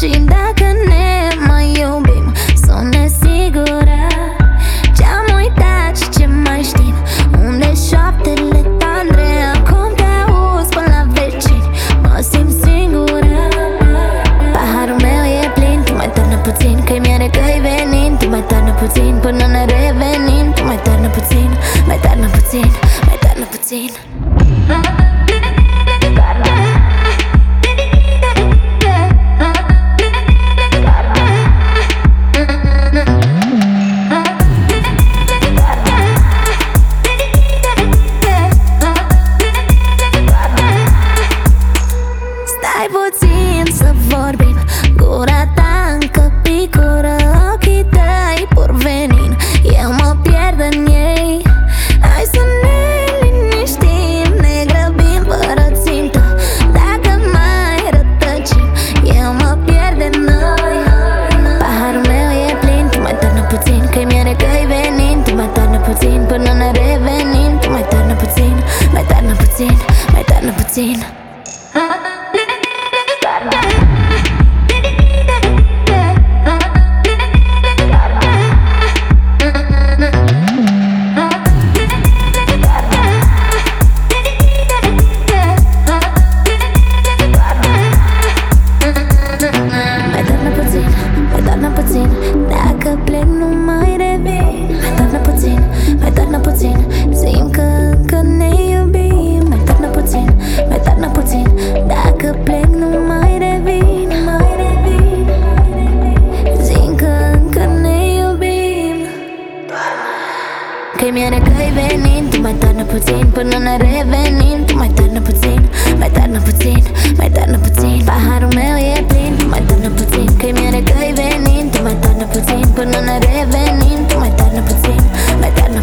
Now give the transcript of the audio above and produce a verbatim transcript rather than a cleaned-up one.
Și dacă ne mai iubim, sunt nesigură. Ce-am uitat și ce mai știm, unde șoaptele tandre, acum te auzi până la vecini, mă simt singură. Paharul meu e plin, tu mai tărnă puțin, că-i miere că-i venin. Tu mai tărnă puțin până ne revenim. Tu mai tărnă puțin, mai tărnă puțin, mai tărnă puțin. Stai puțin să vorbim, gura ta încă picură, ochii tăi pur venin, eu mă pierd în ei. Hai să ne liniștim, ne grăbim fără țintă. Dacă mai rătăcim, eu mă pierd în noi. Paharul meu e plin, tu mai tărnă puțin, că-i miere că-i venin. Tu mai tărnă puțin până ne revenim. Tu mai tărnă puțin, mai tărnă puțin, mai tărnă puțin. Dacă plec nu mai revin. Mai tărnă puțin, mai tărnă puțin, simt că încă ne iubim. Mai tărnă puțin, mai tărnă puțin, dacă plec nu mai revin. Mai revin, simt că încă ne iubim. Că-i miere că-i venin. Tu mai tărnă puțin până ne revenim. Tu mai tărnă puțin, mai tărnă puțin, mai tărnă puțin. Paharul meu e plin, tu mai tărnă puțin, că-i miere că-i venin. Tu mai tărnă puțin până ne revenim. Tu mai tărnă puțin, mai tărnă